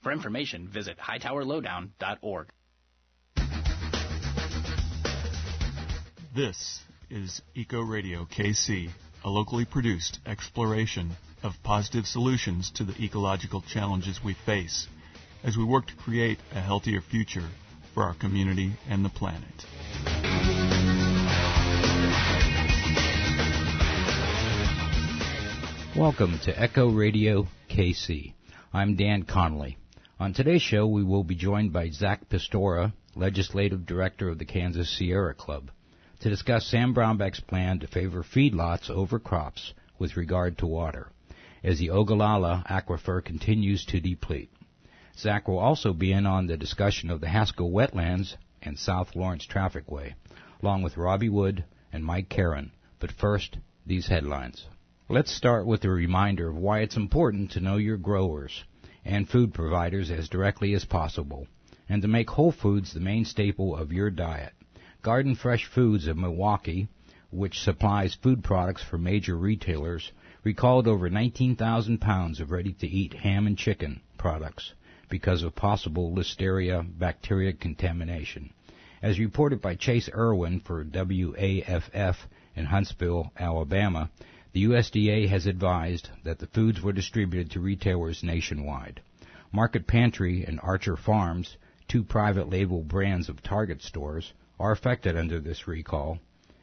For information, visit hightowerlowdown.org. This is Eco Radio KC, a locally produced exploration of positive solutions to the ecological challenges we face as we work to create a healthier future for our community and the planet. Welcome to Eco Radio KC. I'm Dan Connolly. On today's show, we will be joined by Zach Pistora, Legislative Director of the Kansas Sierra Club, to discuss Sam Brownback's plan to favor feedlots over crops with regard to water, as the Ogallala aquifer continues to deplete. Zach will also be in on the discussion of the Haskell Wetlands and South Lawrence Trafficway, along with Robbie Wood and Mike Caron. But first, these headlines. Let's start with a reminder of why it's important to know your growers and food providers as directly as possible, and to make whole foods the main staple of your diet. Garden Fresh Foods of Milwaukee, which supplies food products for major retailers, recalled over 19,000 pounds of ready-to-eat ham and chicken products because of possible Listeria bacteria contamination. As reported by Chase Irwin for WAFF in Huntsville, Alabama, the USDA has advised that the foods were distributed to retailers nationwide. Market Pantry and Archer Farms, two private label brands of Target stores, are affected under this recall,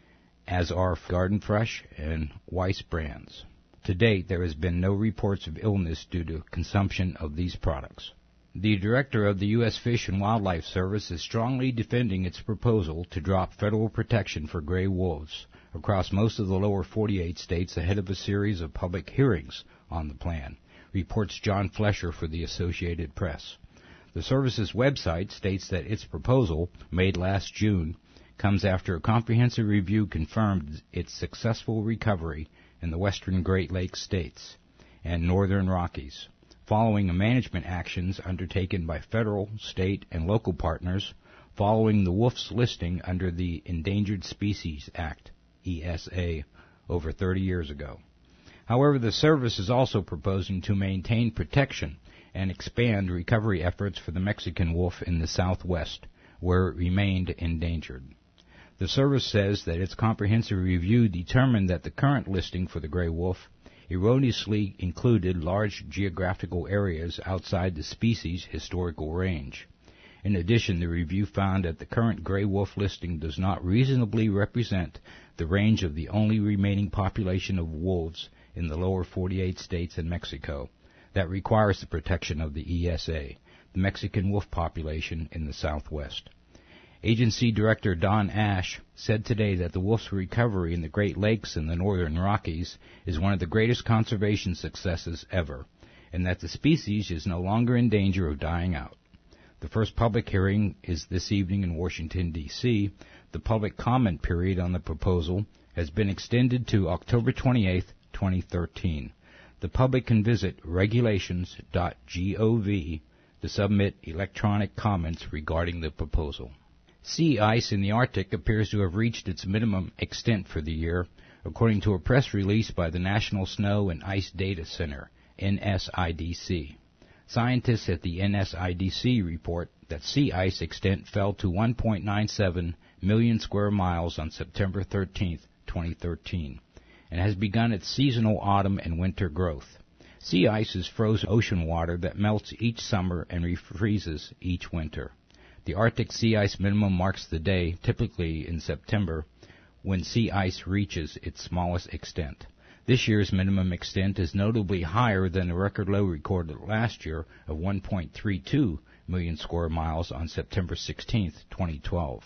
as are Garden Fresh and Weiss brands. To date, there has been no reports of illness due to consumption of these products. The director of the U.S. Fish and Wildlife Service is strongly defending its proposal to drop federal protection for gray wolves across most of the lower 48 states ahead of a series of public hearings on the plan, reports John Flesher for the Associated Press. The service's website states that its proposal, made last June, comes after a comprehensive review confirmed its successful recovery in the western Great Lakes states and northern Rockies, following management actions undertaken by federal, state, and local partners following the wolf's listing under the Endangered Species Act, ESA, over 30 years ago. However, the service is also proposing to maintain protection and expand recovery efforts for the Mexican wolf in the Southwest, where it remained endangered. The service says that its comprehensive review determined that the current listing for the gray wolf erroneously included large geographical areas outside the species' historical range. In addition, the review found that the current gray wolf listing does not reasonably represent the range of the only remaining population of wolves in the lower 48 states and Mexico that requires the protection of the ESA, the Mexican wolf population in the Southwest. Agency Director Don Ash said today that the wolf's recovery in the Great Lakes and the northern Rockies is one of the greatest conservation successes ever, and that the species is no longer in danger of dying out. The first public hearing is this evening in Washington, D.C. The public comment period on the proposal has been extended to October 28, 2013. The public can visit regulations.gov to submit electronic comments regarding the proposal. Sea ice in the Arctic appears to have reached its minimum extent for the year, according to a press release by the National Snow and Ice Data Center, NSIDC. Scientists at the NSIDC report that sea ice extent fell to 1.97 million square miles on September 13, 2013, and has begun its seasonal autumn and winter growth. Sea ice is frozen ocean water that melts each summer and refreezes each winter. The Arctic sea ice minimum marks the day, typically in September, when sea ice reaches its smallest extent. This year's minimum extent is notably higher than the record low recorded last year of 1.32 million square miles on September 16, 2012.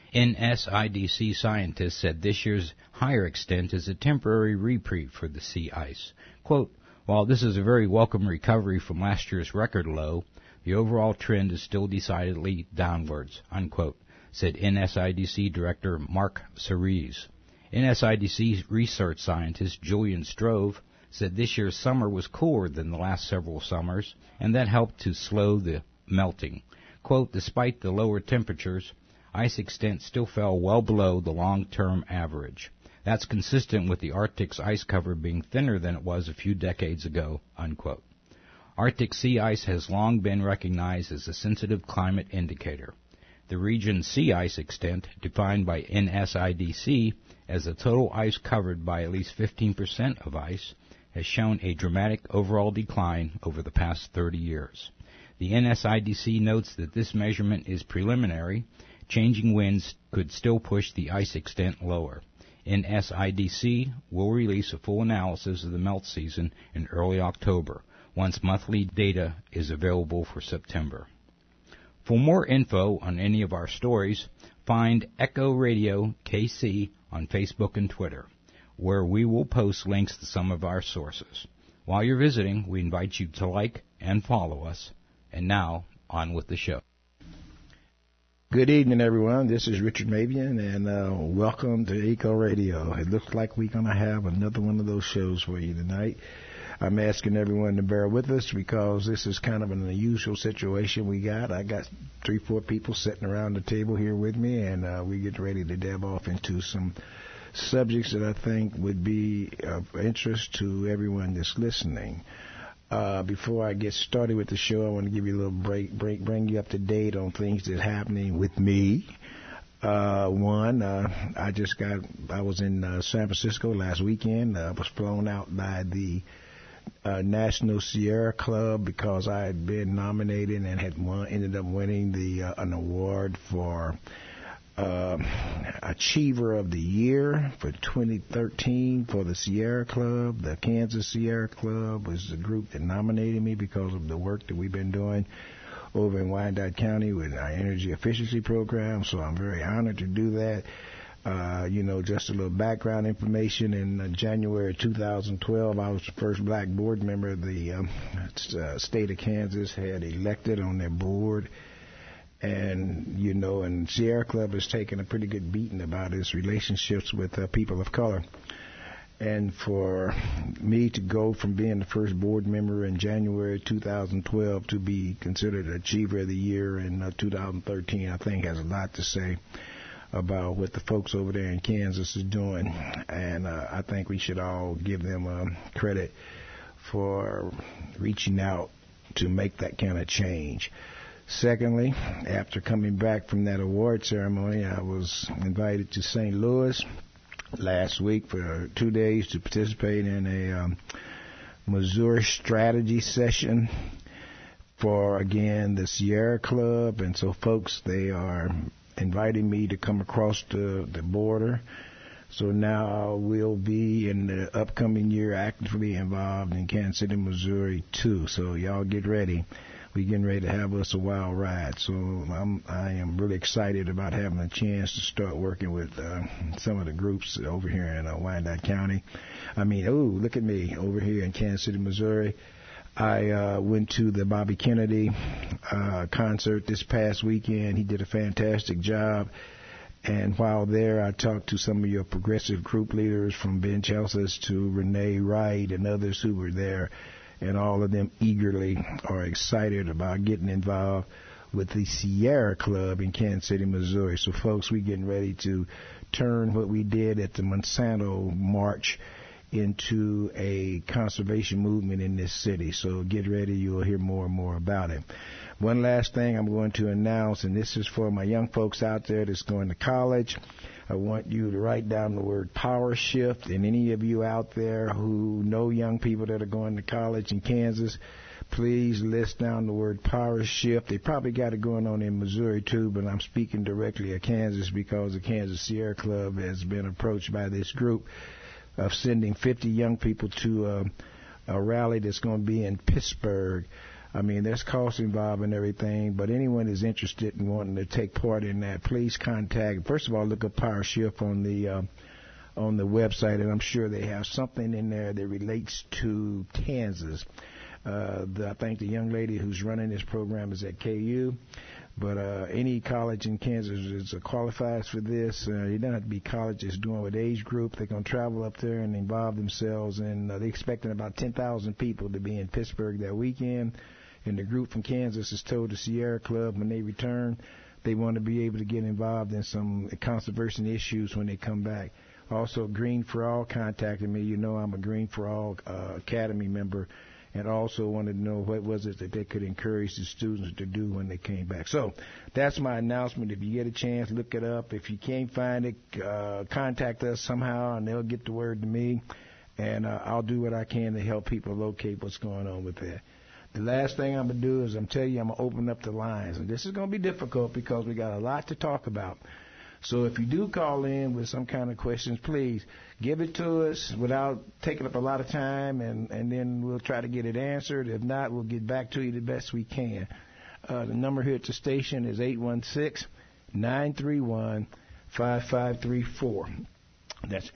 NSIDC scientists said this year's higher extent is a temporary reprieve for the sea ice. Quote, "While this is a very welcome recovery from last year's record low, the overall trend is still decidedly downwards," unquote, said NSIDC Director Mark Cerise. NSIDC research scientist Julian Strove said this year's summer was cooler than the last several summers, and that helped to slow the melting. Quote, "Despite the lower temperatures, ice extent still fell well below the long-term average. That's consistent with the Arctic's ice cover being thinner than it was a few decades ago," unquote. Arctic sea ice has long been recognized as a sensitive climate indicator. The region's sea ice extent, defined by NSIDC as the total ice covered by at least 15% of ice, has shown a dramatic overall decline over the past 30 years. The NSIDC notes that this measurement is preliminary. Changing winds could still push the ice extent lower. NSIDC will release a full analysis of the melt season in early October, once monthly data is available for September. For more info on any of our stories, find Echo Radio KC on Facebook and Twitter, where we will post links to some of our sources. While you're visiting, we invite you to like and follow us. And now, on with the show. Good evening, everyone. This is Richard Mabian, and welcome to Eco Radio. It looks like we're going to have another one of those shows for you tonight. I'm asking everyone to bear with us because this is kind of an unusual situation we got. I got 3-4 people sitting around the table here with me, and we get ready to dab off into some subjects that I think would be of interest to everyone that's listening. Before I get started with the show, I want to give you a little bring you up to date on things that are happening with me. I was in San Francisco last weekend. I was flown out by the National Sierra Club because I had been nominated and ended up winning an award for Achiever of the Year for 2013 for the Sierra Club. The Kansas Sierra Club was the group that nominated me because of the work that we've been doing over in Wyandotte County with our energy efficiency program, so I'm very honored to do that. Just a little background information. In January 2012, I was the first black board member the state of Kansas had elected on their board. And Sierra Club has taken a pretty good beating about its relationships with people of color. And for me to go from being the first board member in January 2012 to be considered Achiever of the Year in 2013, I think has a lot to say about what the folks over there in Kansas is doing. And I think we should all give them credit for reaching out to make that kind of change. Secondly, after coming back from that award ceremony, I was invited to St. Louis last week for 2 days to participate in a Missouri strategy session for, again, the Sierra Club. And so, folks, they are inviting me to come across the border. So now we'll be in the upcoming year actively involved in Kansas City, Missouri, too. So y'all get ready. We're getting ready to have us a wild ride. So I am really excited about having a chance to start working with some of the groups over here in Wyandotte County. Look at me over here in Kansas City, Missouri. I went to the Bobby Kennedy concert this past weekend. He did a fantastic job. And while there, I talked to some of your progressive group leaders from Ben Chelsea to Renee Wright and others who were there. And all of them eagerly are excited about getting involved with the Sierra Club in Kansas City, Missouri. So, folks, we're getting ready to turn what we did at the Monsanto March into a conservation movement in this city. So get ready. You'll hear more and more about it. One last thing I'm going to announce, and this is for my young folks out there that's going to college. I want you to write down the word Power Shift, and any of you out there who know young people that are going to college in Kansas, please list down the word Power Shift. They probably got it going on in Missouri too, but I'm speaking directly of Kansas because the Kansas Sierra Club has been approached by this group of sending 50 young people to a rally that's going to be in Pittsburgh. I mean, there's cost involved and everything, but anyone is interested in wanting to take part in that, please contact. First of all, look up Power Shift on the website, and I'm sure they have something in there that relates to Kansas. I think the young lady who's running this program is at KU, but any college in Kansas qualifies for this. You don't have to be college that's doing with age group. They're going to travel up there and involve themselves, and they're expecting about 10,000 people to be in Pittsburgh that weekend. And the group from Kansas has told the Sierra Club when they return, they want to be able to get involved in some conservation issues when they come back. Also, Green for All contacted me. You know I'm a Green for All Academy member, and also wanted to know what was it that they could encourage the students to do when they came back. So that's my announcement. If you get a chance, look it up. If you can't find it, contact us somehow, and they'll get the word to me, and I'll do what I can to help people locate what's going on with that. The last thing I'm going to do is I'm going to open up the lines. And this is going to be difficult because we got a lot to talk about. So if you do call in with some kind of questions, please give it to us without taking up a lot of time, and then we'll try to get it answered. If not, we'll get back to you the best we can. The number here at the station is 816-931-5534. That's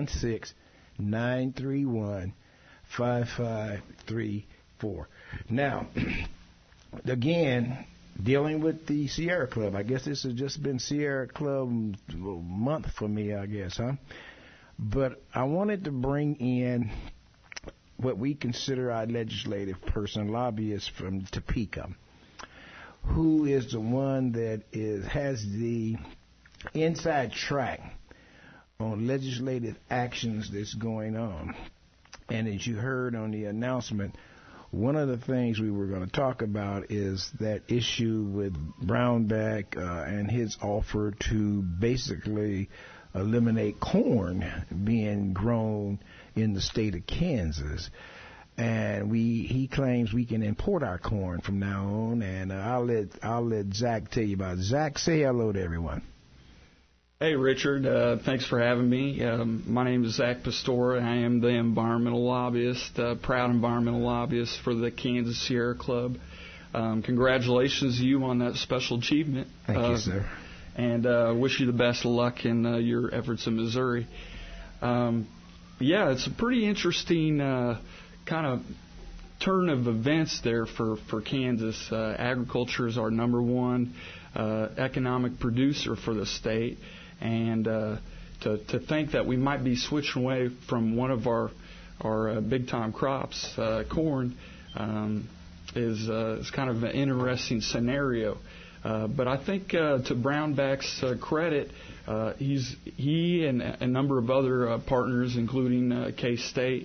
816-931-5534. Now, again, dealing with the Sierra Club. I guess this has just been Sierra Club month for me, I guess, huh? But I wanted to bring in what we consider our legislative person, lobbyist from Topeka, who is the one that has the inside track on legislative actions that's going on. And as you heard on the announcement, one of the things we were going to talk about is that issue with Brownback and his offer to basically eliminate corn being grown in the state of Kansas. And he claims we can import our corn from now on. And I'll let Zach tell you about it. Zach, say hello to everyone. Hey, Richard. Thanks for having me. My name is Zach Pastora. I am the environmental lobbyist, proud environmental lobbyist for the Kansas Sierra Club. Congratulations to you on that special achievement. Thank you, sir. And wish you the best of luck in your efforts in Missouri. It's a pretty interesting kind of turn of events there for Kansas. Agriculture is our number one economic producer for the state. And to think that we might be switching away from one of our big-time crops, corn, is kind of an interesting scenario. But I think to Brownback's credit, he and a number of other partners, including K-State,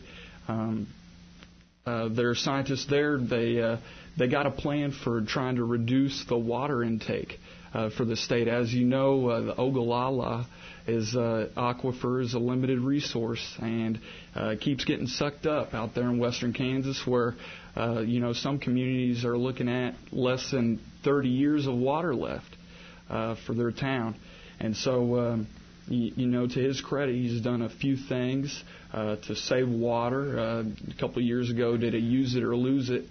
their scientists there, they got a plan for trying to reduce the water intake for the state. As you know, the Ogallala aquifer is a limited resource and keeps getting sucked up out there in western Kansas, where some communities are looking at less than 30 years of water left for their town. And so, to his credit, he's done a few things to save water. A couple of years ago, did a use it or lose it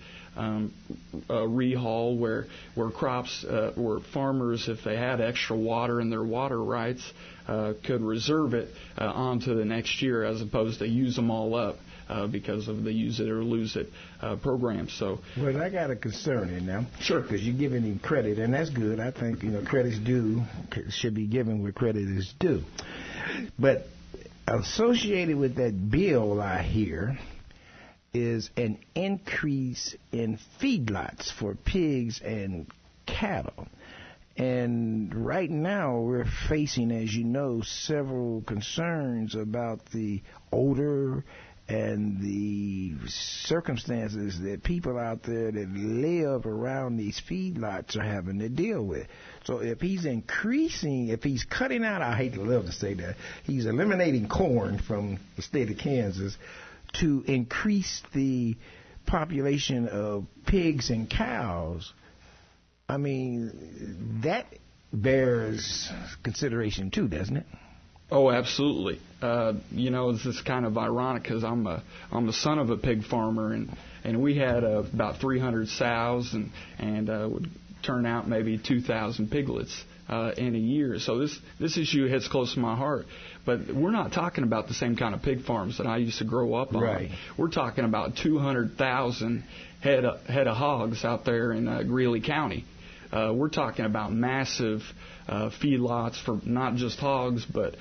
rehaul where crops, where farmers, if they had extra water in their water rights, could reserve it on to the next year, as opposed to use them all up because of the use it or lose it program. So, well, I got a concern here now. Sure. Because you're giving him credit, and that's good. I think credit's due, should be given where credit is due. But associated with that bill, I hear, is an increase in feedlots for pigs and cattle. And right now we're facing, as you know, several concerns about the odor and the circumstances that people out there that live around these feedlots are having to deal with. So if he's cutting out, I hate to love to say that, he's eliminating corn from the state of Kansas to increase the population of pigs and cows, I mean, that bears consideration too, doesn't it? Oh, absolutely. It's just kind of ironic because I'm the son of a pig farmer, and we had about 300 sows and would turn out maybe 2,000 piglets in a year. So this issue hits close to my heart. But we're not talking about the same kind of pig farms that I used to grow up on. Right. We're talking about 200,000 head of hogs out there in Greeley County. We're talking about massive feedlots for not just hogs, but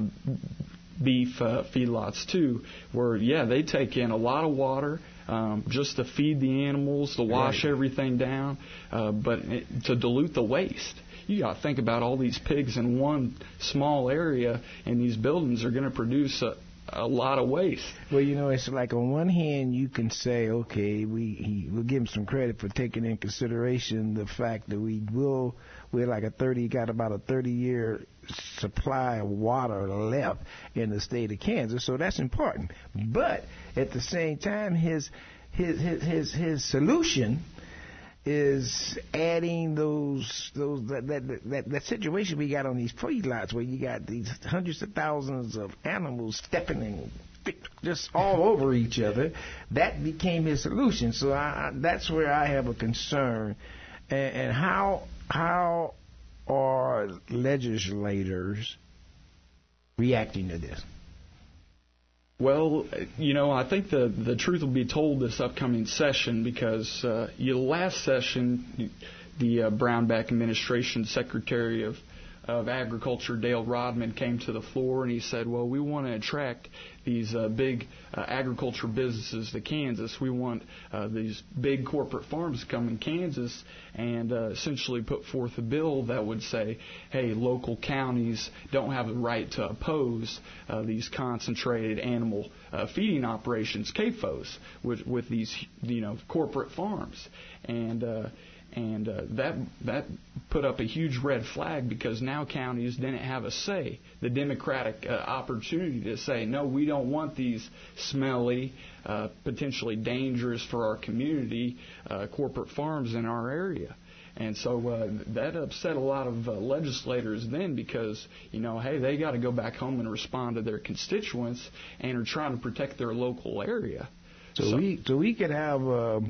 beef feedlots too, where, they take in a lot of water just to feed the animals, to wash everything down, but to dilute the waste. You got to think about all these pigs in one small area, and these buildings are going to produce a lot of waste. Well, it's like on one hand you can say, okay, we'll give him some credit for taking in consideration the fact that we're like got about a 30-year supply of water left in the state of Kansas, so that's important. But at the same time, his solution is adding that situation we got on these feedlots where you got these hundreds of thousands of animals stepping and just all over each other. That became his solution. So that's where I have a concern. And how are legislators reacting to this? Well, I think the truth will be told this upcoming session because last session, the Brownback administration Secretary of Agriculture, Dale Rodman, came to the floor and he said, well, we want to attract these big agriculture businesses to Kansas. We want these big corporate farms to come in Kansas and essentially put forth a bill that would say, hey, local counties don't have the right to oppose these concentrated animal feeding operations, CAFOs, with these corporate farms. And that put up a huge red flag because now counties didn't have a say, the democratic opportunity to say, no, we don't want these smelly, potentially dangerous for our community corporate farms in our area. And so that upset a lot of legislators then because, hey, they got to go back home and respond to their constituents and are trying to protect their local area. So we could have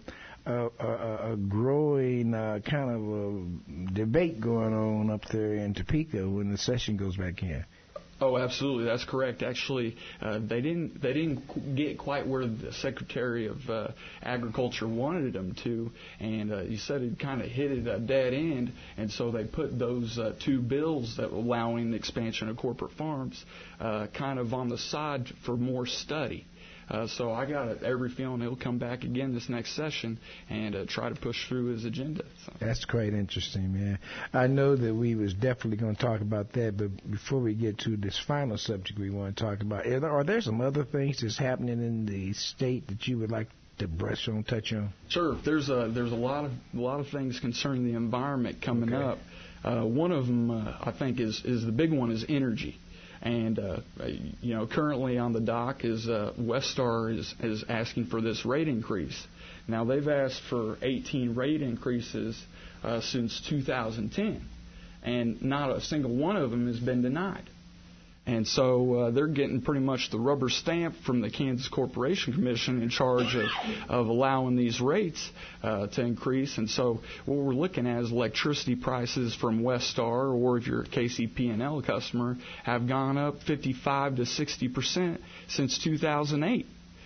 a growing kind of a debate going on up there in Topeka when the session goes back in. Oh, absolutely, that's correct. Actually, they didn't get quite where the Secretary of Agriculture wanted them to, and he said it kind of hit at a dead end, and so they put those two bills that were allowing the expansion of corporate farms kind of on the side for more study. So I got every feeling he'll come back again this next session and try to push through his agenda. So. That's quite interesting, man. I know that we was definitely going to talk about that, but before we get to this final subject we want to talk about, are there some other things that's happening in the state that you would like to touch on? Sure. There's a lot of things concerning the environment coming up. One of them, I think, is the big one is energy. And, currently on the dock is Westar is asking for this rate increase. Now, they've asked for 18 rate increases since 2010, and not a single one of them has been denied. And so they're getting pretty much the rubber stamp from the Kansas Corporation Commission in charge of allowing these rates to increase. And so what we're looking at is electricity prices from Westar, or if you're a KCP&L customer, have gone up 55 to 60% since 2008.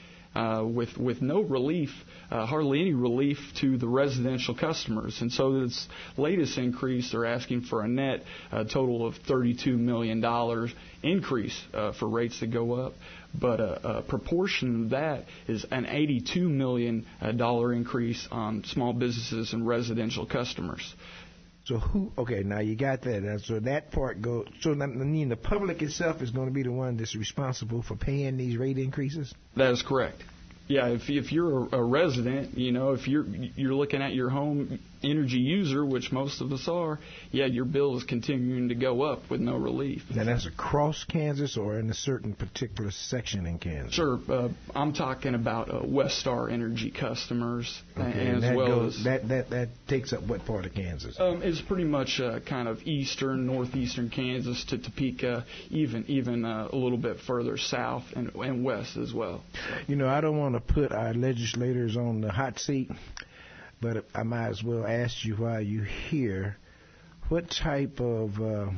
With no relief, hardly any relief to the residential customers. And so this latest increase, they're asking for a net total of $32 million increase for rates to go up. But a proportion of that is an $82 million increase on small businesses and residential customers. So now you got that. So that part goes, so I mean the public itself is going to be the one that's responsible for paying these rate increases? That is correct. Yeah, if you're a resident, if you're looking at your home energy user, which most of us are, your bill is continuing to go up with no relief. Now that's across Kansas or in a certain particular section in Kansas? Sure. I'm talking about Westar Energy customers, that takes up what part of Kansas? It's pretty much kind of northeastern Kansas to Topeka, even a little bit further south and west as well. I don't want to put our legislators on the hot seat, but I might as well ask you while you're here, what type of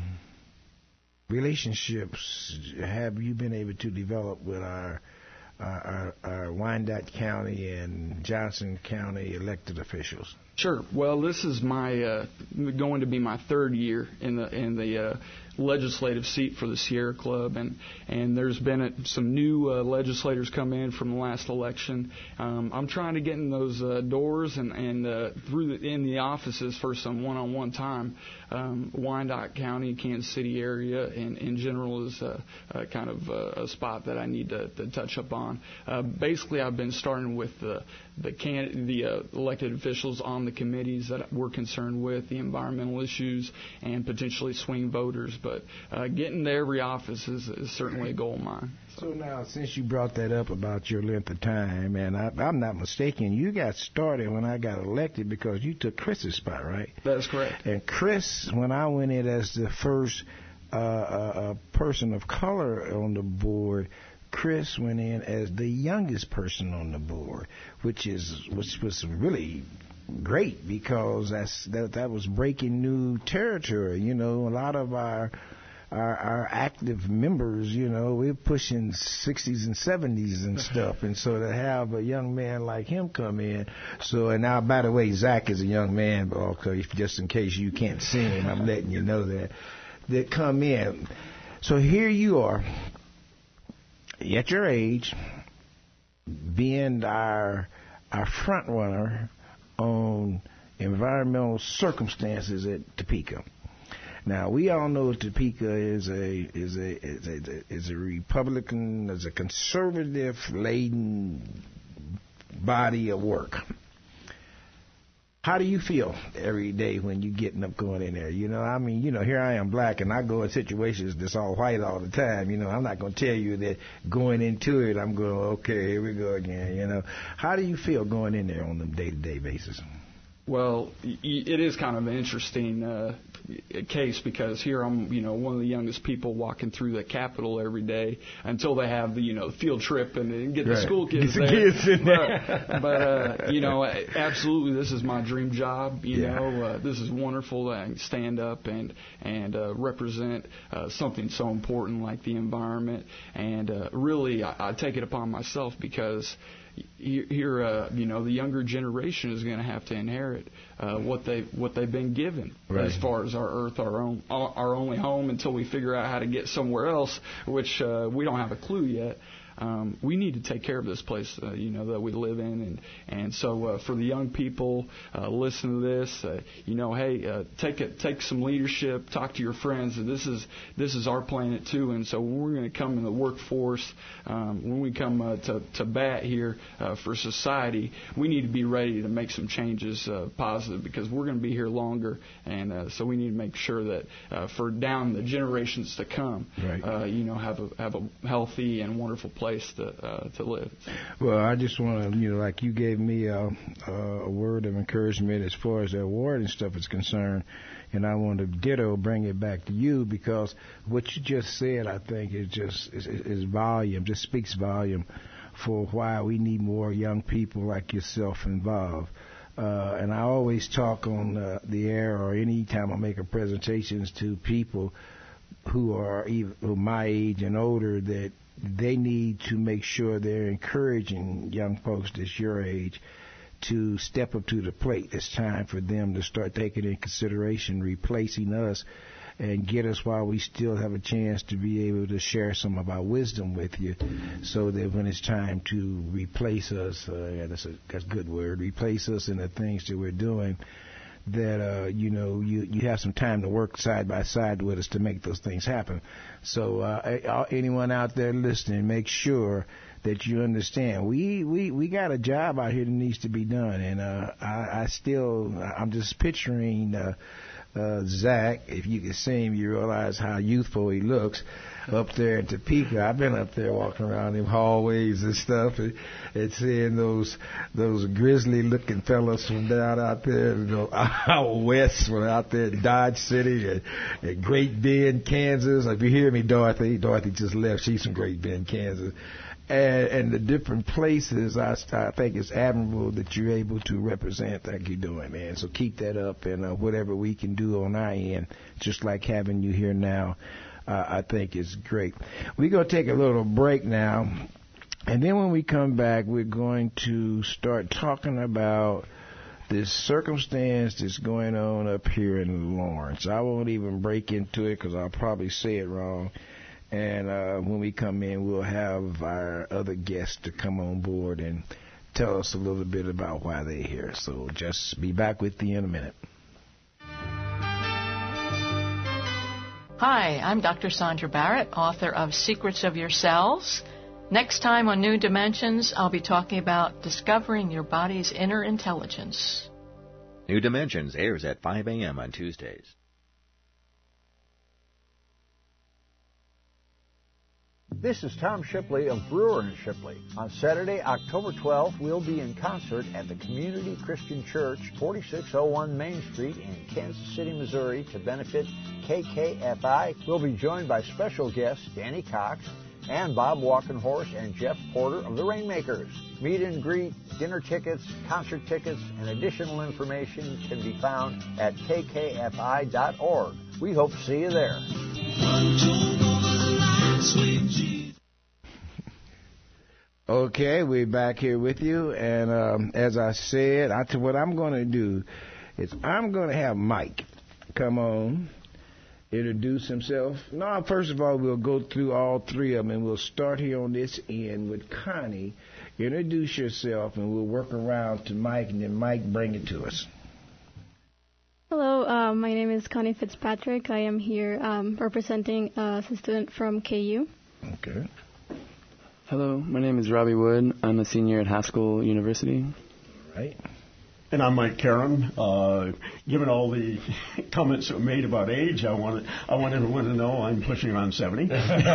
relationships have you been able to develop with our Wyandotte County and Johnson County elected officials? Sure. Well, this is my going to be my third year in the legislative seat for the Sierra Club, and there's been some new legislators come in from the last election. I'm trying to get in those doors and in the offices for some one-on-one time. Wyandotte County, Kansas City area, in general is kind of a spot that I need to touch up on. Basically, I've been starting with the elected officials on the committees that we're concerned with, the environmental issues, and potentially swing voters. But getting to every office is certainly a goal of mine. So now, since you brought that up about your length of time, and I'm not mistaken, you got started when I got elected because you took Chris's spot, right? That's correct. And Chris, when I went in as the first person of color on the board, Chris went in as the youngest person on the board, which was really great because that was breaking new territory. You know, a lot of our active members, you know, we're pushing 60s and 70s and stuff, and so to have a young man like him come in. So, and now, by the way, Zach is a young man, just in case you can't see him, I'm letting you know that come in. So here you are, at your age, being our front runner on environmental circumstances at Topeka. Now, we all know Topeka is a Republican, is a conservative-laden body of work. How do you feel every day when you're getting up going in there? You know, I mean, you know, here I am black, and I go in situations that's all white all the time. You know, I'm not going to tell you that going into it, I'm going, okay, here we go again, you know. How do you feel going in there on a day-to-day basis? Well, it is kind of an interesting case because here I'm, you know, one of the youngest people walking through the Capitol every day until they have the, you know, field trip and get the school kids there. Kids in there. But you know, absolutely, this is my dream job. You know, this is wonderful that I can stand up and represent something so important like the environment. And really, I take it upon myself because here, you know, the younger generation is going to have to inherit what they've been given, right, as far as our earth, our only home until we figure out how to get somewhere else, which we don't have a clue yet. We need to take care of this place, you know, that we live in, and so for the young people, listen to this, you know, hey, take some leadership, talk to your friends. This is our planet too, and so when we're going to come in the workforce, when we come to bat here for society, we need to be ready to make some changes positive because we're going to be here longer, and so we need to make sure that for down the generations to come, right, you know, have a healthy and wonderful place to live. Well, I just want to, you know, like you gave me a word of encouragement as far as the award and stuff is concerned, and I want to ditto bring it back to you because what you just said, I think, is volume, just speaks volume for why we need more young people like yourself involved. And I always talk on the air or any time I make a presentations to people who are my age and older that they need to make sure they're encouraging young folks that's your age to step up to the plate. It's time for them to start taking in consideration replacing us and get us while we still have a chance to be able to share some of our wisdom with you so that when it's time to replace us, that's a good word, replace us in the things that we're doing, that you know, you have some time to work side by side with us to make those things happen. So anyone out there listening, make sure that you understand we got a job out here that needs to be done, and I'm just picturing Zach. If you can see him, you realize how youthful he looks up there in Topeka. I've been up there walking around them hallways and stuff and seeing those grizzly looking fellas from down out there, you know, out west, from out there in Dodge City and Great Bend, Kansas. If you hear me, Dorothy just left. She's from Great Bend, Kansas. And the different places, I think it's admirable that you're able to represent like you're doing, man. So keep that up, and whatever we can do on our end, just like having you here now, I think is great. We're going to take a little break now, and then when we come back, we're going to start talking about this circumstance that's going on up here in Lawrence. I won't even break into it because I'll probably say it wrong. And when we come in, we'll have our other guests to come on board and tell us a little bit about why they're here. So just be back with you in a minute. Hi, I'm Dr. Sandra Barrett, author of Secrets of Your Cells. Next time on New Dimensions, I'll be talking about discovering your body's inner intelligence. New Dimensions airs at 5 a.m. on Tuesdays. This is Tom Shipley of Brewer & Shipley. On Saturday, October 12th, we'll be in concert at the Community Christian Church, 4601 Main Street in Kansas City, Missouri, to benefit KKFI. We'll be joined by special guests Danny Cox and Bob Walkenhorst and Jeff Porter of the Rainmakers. Meet and greet, dinner tickets, concert tickets, and additional information can be found at kkfi.org. We hope to see you there. Okay, we're back here with you, and as I said, what I'm going to do is I'm going to have Mike come on, introduce himself. No, first of all, we'll go through all three of them, and we'll start here on this end with Connie. Introduce yourself, and we'll work around to Mike, and then Mike bring it to us. Hello, my name is Connie Fitzpatrick. I am here representing a student from KU. Okay. Hello, my name is Robbie Wood. I'm a senior at Haskell University. All right. And I'm Mike Caron. Given all the comments that were made about age, I want everyone to know I'm pushing on 70.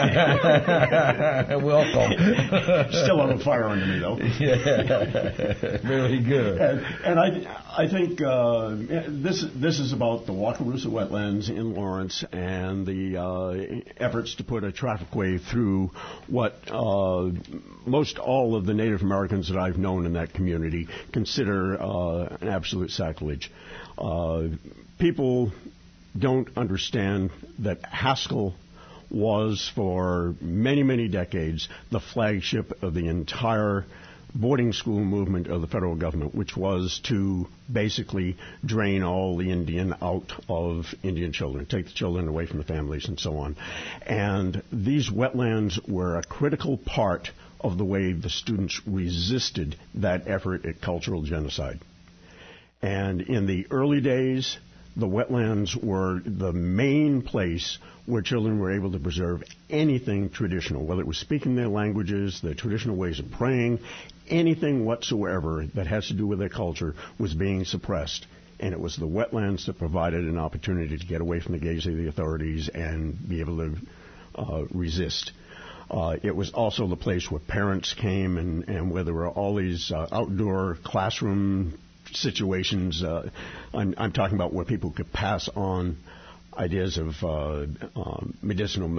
Welcome. Still on the fire under me, though. Yeah. Really good. And I think this is about the Wakarusa wetlands in Lawrence and the efforts to put a trafficway through what most all of the Native Americans that I've known in that community consider an absolute sacrilege. People don't understand that Haskell was for many, many decades the flagship of the entire boarding school movement of the federal government, which was to basically drain all the Indian out of Indian children, take the children away from the families and so on. And these wetlands were a critical part of the way the students resisted that effort at cultural genocide. And in the early days, the wetlands were the main place where children were able to preserve anything traditional, whether it was speaking their languages, their traditional ways of praying, anything whatsoever that has to do with their culture was being suppressed. And it was the wetlands that provided an opportunity to get away from the gaze of the authorities and be able to resist. It was also the place where parents came and where there were all these outdoor classroom situations. I'm talking about where people could pass on ideas of medicinal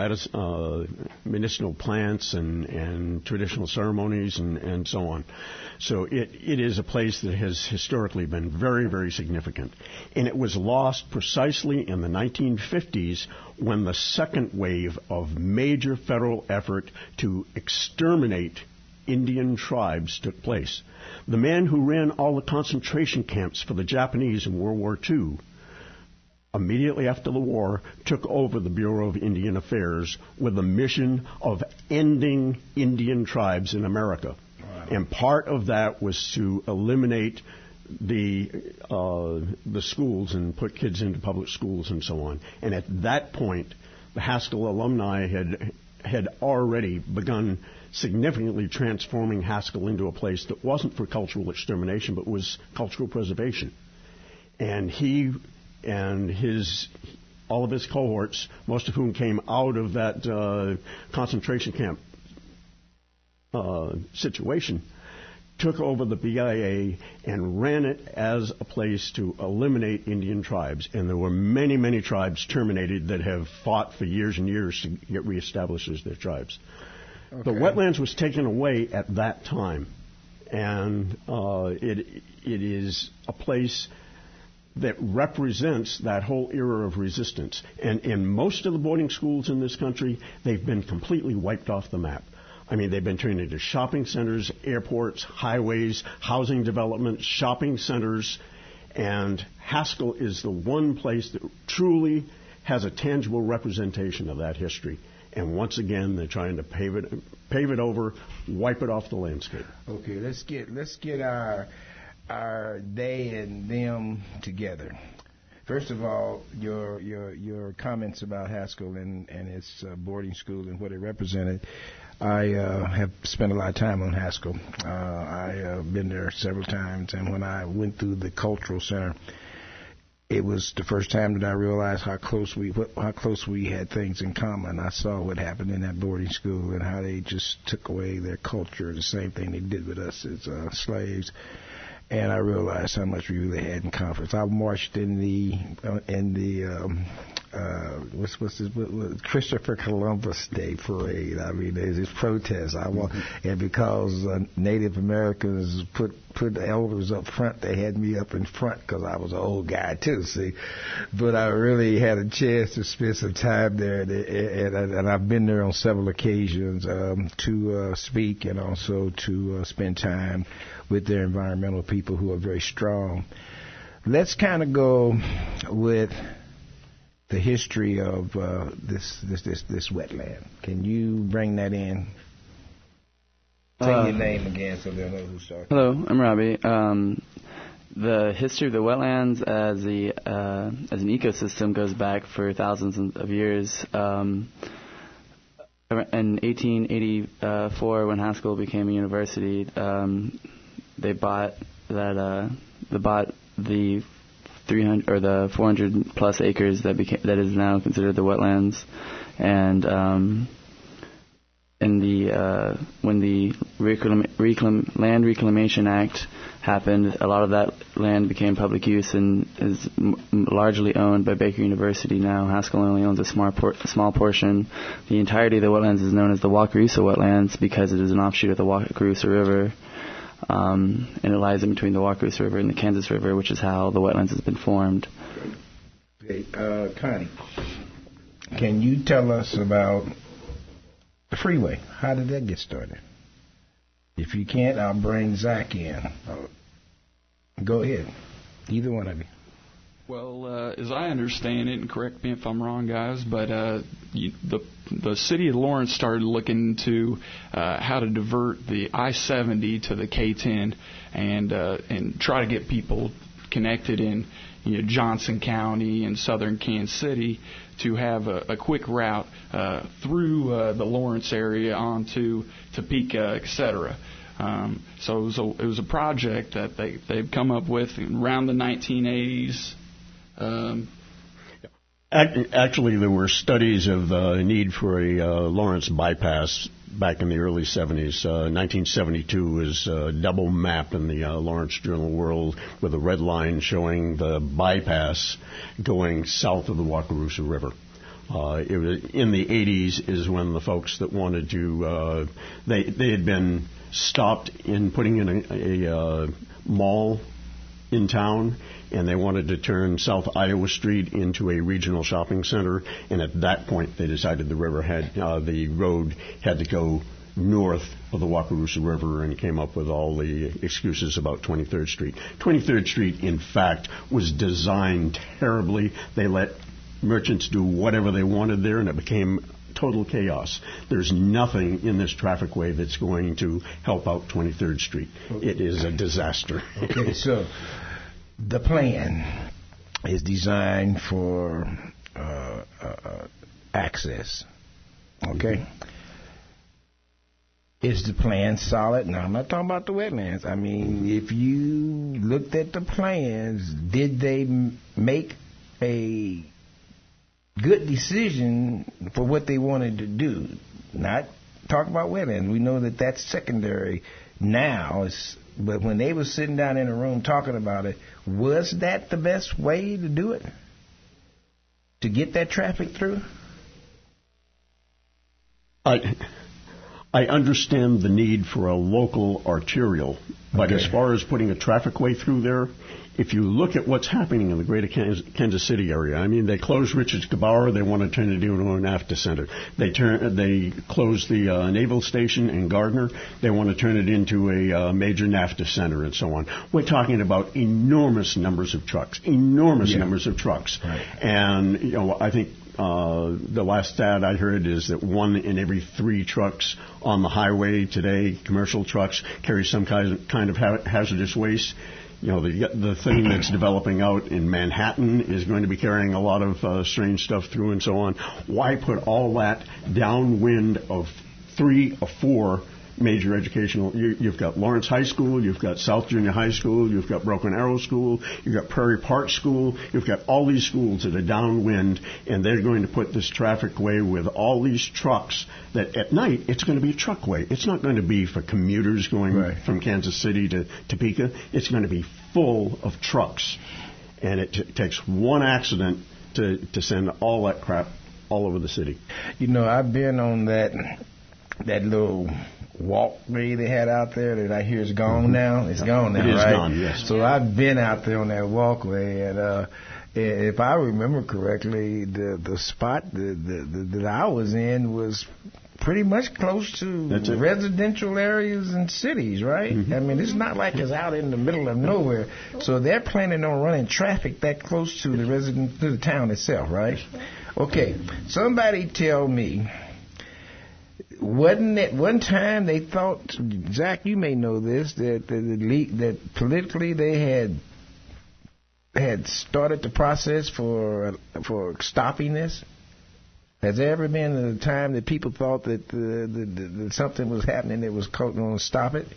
plants and traditional ceremonies and so on. So it is a place that has historically been very, very significant. And it was lost precisely in the 1950s when the second wave of major federal effort to exterminate Indian tribes took place. The man who ran all the concentration camps for the Japanese in World War II, immediately after the war, took over the Bureau of Indian Affairs with the mission of ending Indian tribes in America. Wow. And part of that was to eliminate the schools and put kids into public schools and so on. And at that point, the Haskell alumni had already begun significantly transforming Haskell into a place that wasn't for cultural extermination, but was cultural preservation. And he and all of his cohorts, most of whom came out of that concentration camp situation, took over the BIA and ran it as a place to eliminate Indian tribes. And there were many, many tribes terminated that have fought for years and years to get reestablished as their tribes. Okay. The wetlands was taken away at that time, and it is a place that represents that whole era of resistance. And in most of the boarding schools in this country, they've been completely wiped off the map. I mean, they've been turned into shopping centers, airports, highways, housing developments, shopping centers, And Haskell is the one place that truly has a tangible representation of that history. And once again, they're trying to pave it over, wipe it off the landscape. Okay, let's get our they and them together. First of all, your comments about Haskell and its boarding school and what it represented. I have spent a lot of time on Haskell. I have been there several times, and when I went through the cultural center, it was the first time that I realized how close we had things in common. I saw what happened in that boarding school and how they just took away their culture, the same thing they did with us as slaves. And I realized how much we really had in common. I marched in the Christopher Columbus Day parade. I mean, there's this protest. And because Native Americans put the elders up front, they had me up in front because I was an old guy too. See, but I really had a chance to spend some time there, and I've been there on several occasions to speak and also to spend time with their environmental people who are very strong. Let's kind of go with the history of this wetland. Can you bring that in? Say your name again so they'll know who's talking. Hello, I'm Robbie. The history of the wetlands as an ecosystem goes back for thousands of years. In 1884, when Haskell became a university, they bought the 300 or the 400 plus acres that is now considered the wetlands, and when the Land Reclamation Act happened, a lot of that land became public use and is largely owned by Baker University now. Haskell only owns a small portion. The entirety of the wetlands is known as the Wakarusa wetlands because it is an offshoot of the Wakarusa River. And it lies in between the Wakarusa River and the Kansas River, which is how the wetlands has been formed. Okay, Connie, can you tell us about the freeway? How did that get started? If you can't, I'll bring Zach in. Go ahead, either one of you. Well, as I understand it, and correct me if I'm wrong, guys, but the city of Lawrence started looking into how to divert the I-70 to the K-10 and try to get people connected in Johnson County and southern Kansas City to have a quick route through the Lawrence area onto Topeka, etc. So it was a project that they've come up with around the 1980s. Actually, there were studies of the need for a Lawrence bypass back in the early 70s. 1972 was a double map in the Lawrence Journal-World with a red line showing the bypass going south of the Wakarusa River. It was in the 80s is when the folks that wanted to they had been stopped in putting in a mall in town, and they wanted to turn South Iowa Street into a regional shopping center. And at that point, they decided the road had to go north of the Wakarusa River, and came up with all the excuses about 23rd Street. 23rd Street, in fact, was designed terribly. They let merchants do whatever they wanted there, and it became total chaos. There's nothing in this traffic way that's going to help out 23rd Street. It is a disaster. Okay, so the plan is designed for access. Okay? Is the plan solid? Now, I'm not talking about the wetlands. I mean, if you looked at the plans, did they make a good decision for what they wanted to do? Not talk about wetlands. We know that that's secondary now. But when they were sitting down in a room talking about it, was that the best way to do it? To get that traffic through? I understand the need for a local arterial, but as far as putting a traffic way through there, if you look at what's happening in the greater Kansas City area, I mean, they closed Richards Gebaur. They want to turn it into an NAFTA center. They closed the Naval Station in Gardner. They want to turn it into a major NAFTA center and so on. We're talking about enormous numbers of trucks, Right. And, I think the last stat I heard is that 1 in every 3 trucks on the highway today, commercial trucks, carry some kind of hazardous waste. The thing that's developing out in Manhattan is going to be carrying a lot of strange stuff through and so on. Why put all that downwind of 3 or 4 major educational? You've got Lawrence High School, you've got South Junior High School, you've got Broken Arrow School, you've got Prairie Park School, you've got all these schools that are downwind, and they're going to put this traffic way with all these trucks that at night it's going to be a truck way. It's not going to be for commuters going from Kansas City to Topeka. It's going to be full of trucks, and it takes one accident to send all that crap all over the city. I've been on that little walkway they had out there that I hear is gone now. It's gone now, right? It is gone, yes. So I've been out there on that walkway, and if I remember correctly, the spot that I was in was pretty much close to residential areas and cities, right? Mm-hmm. I mean, it's not like it's out in the middle of nowhere. So they're planning on running traffic that close to the town itself, right? Okay, somebody tell me, wasn't it one time they thought, Zach, you may know this, that politically they had started the process for stopping this? Has there ever been a time that people thought that something was happening that was going to stop it?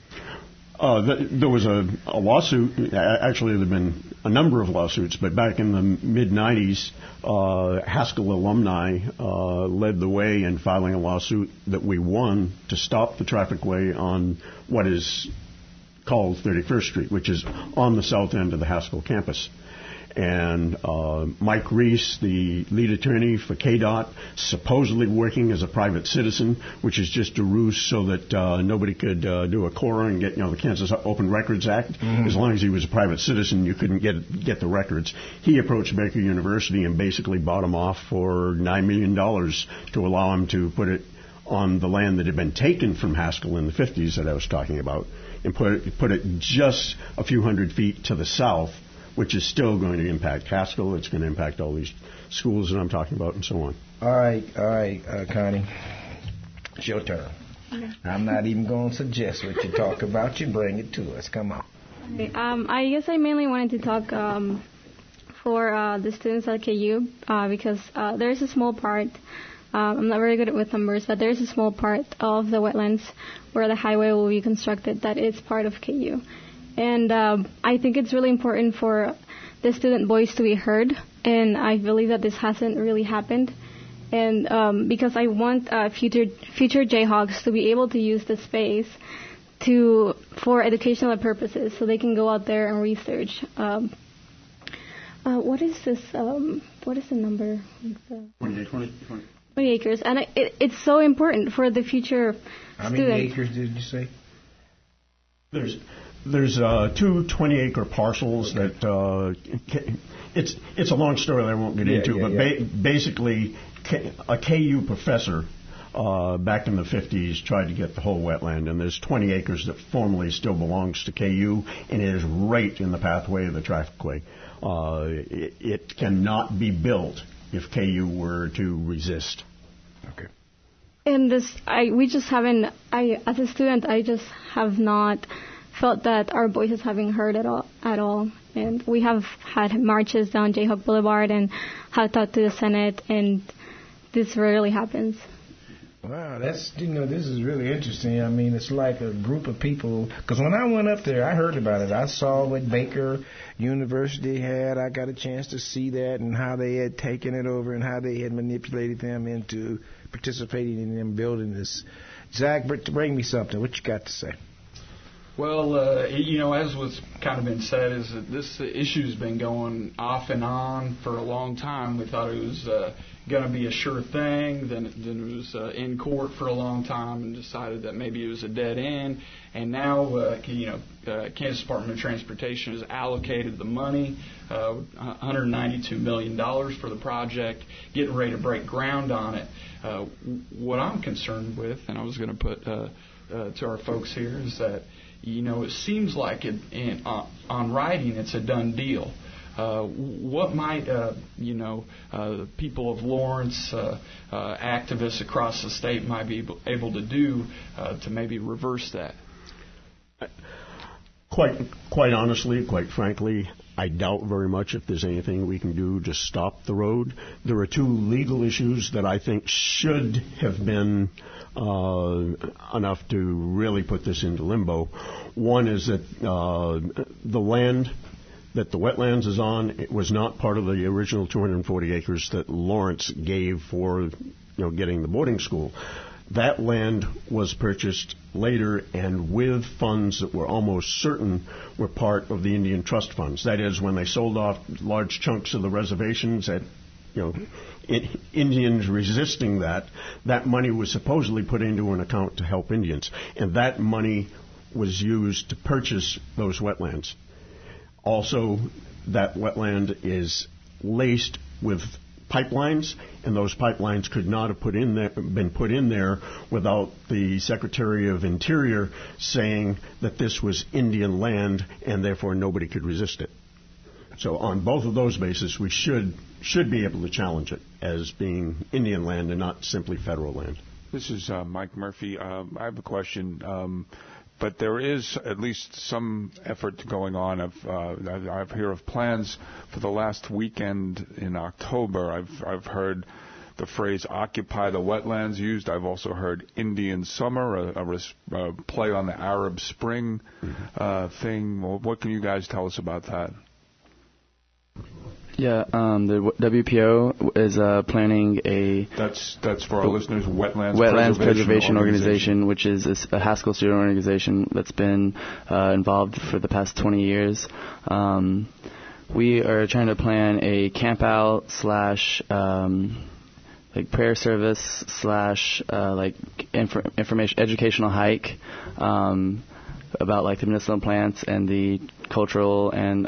There was a lawsuit. Actually, there have been a number of lawsuits, but back in the mid-'90s, Haskell alumni led the way in filing a lawsuit that we won to stop the traffic way on what is called 31st Street, which is on the south end of the Haskell campus. And Mike Reese, the lead attorney for KDOT, supposedly working as a private citizen, which is just a ruse so that nobody could do a KORA and get the Kansas Open Records Act. Mm-hmm. As long as he was a private citizen, you couldn't get the records. He approached Baker University and basically bought him off for $9 million to allow him to put it on the land that had been taken from Haskell in the 50s that I was talking about, and put it just a few hundred feet to the south, which is still going to impact Haskell. It's going to impact all these schools that I'm talking about and so on. All right, Connie. It's your turn. Okay. I'm not even going to suggest what you talk about. You bring it to us. Come on. Okay, I guess I mainly wanted to talk for the students at KU because there's a small part. I'm not very good with numbers, but there's a small part of the wetlands where the highway will be constructed that is part of KU. And I think it's really important for the student voice to be heard, and I believe that this hasn't really happened. And because I want future Jayhawks to be able to use the space for educational purposes, so they can go out there and research. What is this? What is the number? 20 acres, and it's so important for the future students. How many acres did you say? There's 2 20-acre parcels that it's a long story that I won't get into, but basically a KU professor back in the 50s tried to get the whole wetland, and there's 20 acres that formally still belongs to KU, and it is right in the pathway of the traffic way. It cannot be built if KU were to resist. Okay. And we just haven't. As a student, I just have not felt that our voices having heard at all. And we have had marches down Jayhawk Boulevard and have talked to the Senate, and this rarely happens. Wow, this is really interesting. I mean, it's like a group of people, because when I went up there, I heard about it. I saw what Baker University had. I got a chance to see that and how they had taken it over and how they had manipulated them into participating in them building this. Zach, bring me something. What you got to say? Well, as was kind of been said, is that this issue's been going off and on for a long time. We thought it was going to be a sure thing. Then it was in court for a long time, and decided that maybe it was a dead end. And now, Kansas Department of Transportation has allocated the money, $192 million for the project, getting ready to break ground on it. What I'm concerned with, and I was going to put to our folks here, is that it seems like on writing it's a done deal. What might the people of Lawrence, activists across the state might be able to do to maybe reverse that? Quite honestly, quite frankly, I doubt very much if there's anything we can do to stop the road. There are two legal issues that I think should have been enough to really put this into limbo. One is that the land that the wetlands is on, it was not part of the original 240 acres that Lawrence gave for getting the boarding school. That land was purchased later and with funds that were almost certain were part of the Indian trust funds. That is, when they sold off large chunks of the reservations at Indians resisting that money was supposedly put into an account to help Indians. And that money was used to purchase those wetlands. Also, that wetland is laced with pipelines, and those pipelines could not have been put in there without the Secretary of Interior saying that this was Indian land and therefore nobody could resist it. So on both of those bases, we should be able to challenge it as being Indian land and not simply federal land. This is Mike Murphy. I have a question. But there is at least some effort going on. I've heard of plans for the last weekend in October. I've heard the phrase "occupy the wetlands" used. I've also heard Indian Summer, a play on the Arab Spring thing. Well, what can you guys tell us about that? Yeah, the WPO is planning a... That's for our listeners, Wetlands Preservation Organization, which is a Haskell student organization that's been involved for the past 20 years. We are trying to plan a camp-out / prayer service / information educational hike about the medicinal plants and the cultural and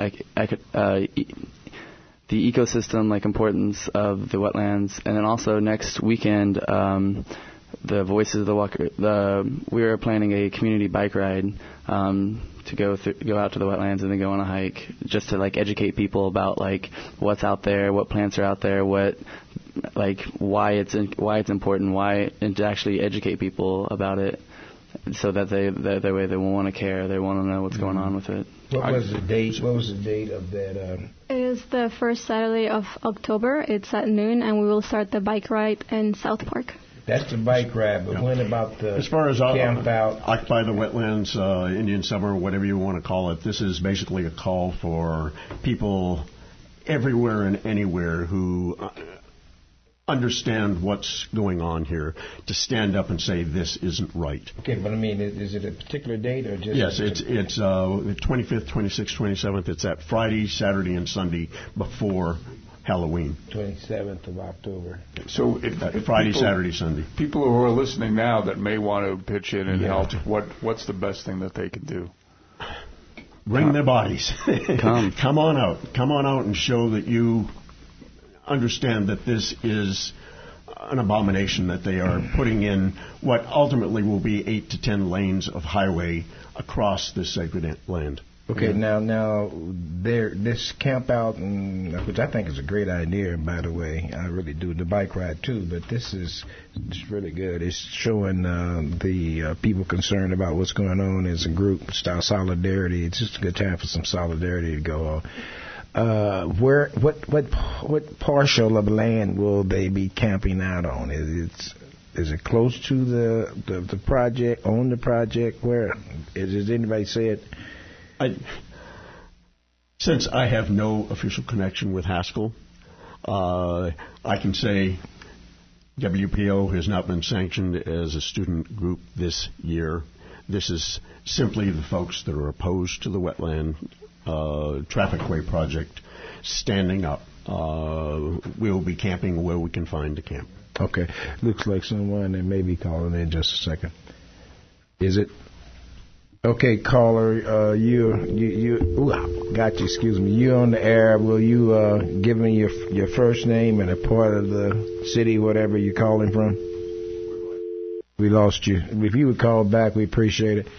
the ecosystem importance of the wetlands. And then also next weekend, the Voices of the Walker, we are planning a community bike ride to go out to the wetlands and then go on a hike, just to educate people about what's out there, what plants are out there, what why it's important, and to actually educate people about it, so that that way they won't want to care, they want to know what's going on with it. What was the date of that? It is the first Saturday of October. It's at noon, and we will start the bike ride in South Park. That's the bike ride, but when about the as far as camp out? Occupy the Wetlands, Indian Summer, whatever you want to call it, this is basically a call for people everywhere and anywhere who understand what's going on here to stand up and say this isn't right. Okay, but I mean, is it a particular date or just? Yes, it's the 25th, 26th, 27th. It's that Friday, Saturday, and Sunday before Halloween. 27th of October. So if Friday, Saturday, Sunday. People who are listening now that may want to pitch in and help, what's the best thing that they can do? Bring their bodies. Come on out. Come on out and show that you understand that this is an abomination, that they are putting in what ultimately will be 8 to 10 lanes of highway across this sacred land. Okay, now this camp out, which I think is a great idea, by the way. I really do, the bike ride too, but this is really good. It's showing the people concerned about what's going on as a group, style solidarity. It's just a good time for some solidarity to go on. What partial of land will they be camping out on? Is it close to the project, on the project? Where has anybody said? Since I have no official connection with Haskell, I can say WPO has not been sanctioned as a student group this year. This is simply the folks that are opposed to the wetland trafficway project standing up. We'll be camping where we can find a camp. Okay. Looks like someone that may be calling in just a second. Is it? Okay, caller, got you, excuse me. You on the air. Will you give me your first name and a part of the city, whatever you're calling from? We lost you. If you would call back, we appreciate it.